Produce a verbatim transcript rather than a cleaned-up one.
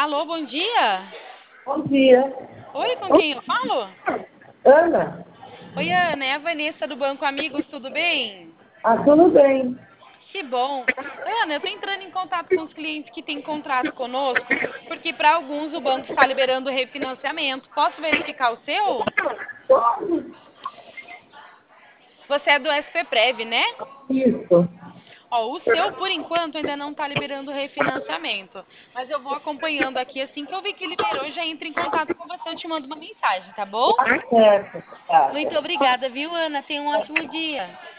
Alô, bom dia. Bom dia. Oi, com quem eu falo? Ana? Oi, Ana, é a Vanessa do Banco Amigos, tudo bem? Ah, tudo bem. Que bom. Oi, Ana, eu tô entrando em contato com os clientes que têm contrato conosco, porque para alguns o banco está liberando refinanciamento. Posso verificar o seu? Você é do S P Prev, né? Isso. Ó, o seu, por enquanto, ainda não está liberando refinanciamento. Mas eu vou acompanhando aqui. Assim que eu ver que liberou, já entro em contato com você. Eu te mando uma mensagem, tá bom? Tá certo. Tá. Muito obrigada, viu, Ana? Tenha um ótimo dia.